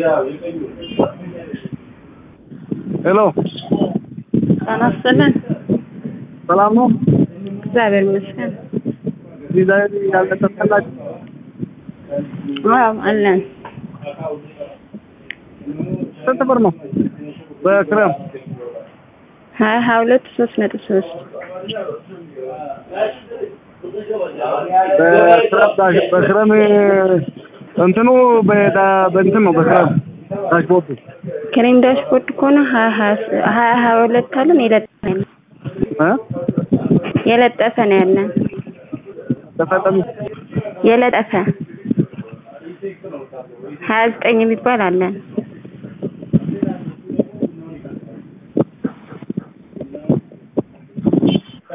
ሄሎ አናስተለን ሰላም ነው። እግዚአብሔር ይመስገን። ዲዛይን ያልተሰጠላችሁ? አዎ አለን። ስንት ብር ነው በክረም? 22 3.3 በክረም እንትኑ በእንትን ነው በክረም ዳሽቦርድ ክሬም ዳሽቦርድ ከሆነ 22 አለን። የለጠፈ ነው ያለን። ተፈጠም የለጠፈ 29 የሚባል አለን።